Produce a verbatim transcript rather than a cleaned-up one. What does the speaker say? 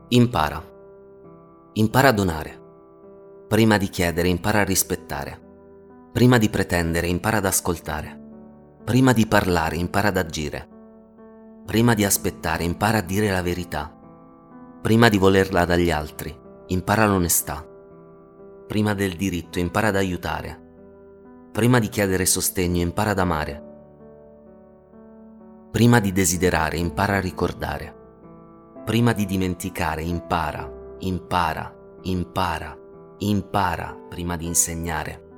Impara. Impara a donare. Prima di chiedere, impara a rispettare. Prima di pretendere, impara ad ascoltare. Prima di parlare, impara ad agire. Prima di aspettare, impara a dire la verità. Prima di volerla dagli altri, impara l'onestà. Prima del diritto, impara ad aiutare. Prima di chiedere sostegno, impara ad amare. Prima di desiderare, impara a ricordare. Prima di dimenticare, impara, impara, impara, impara prima di insegnare.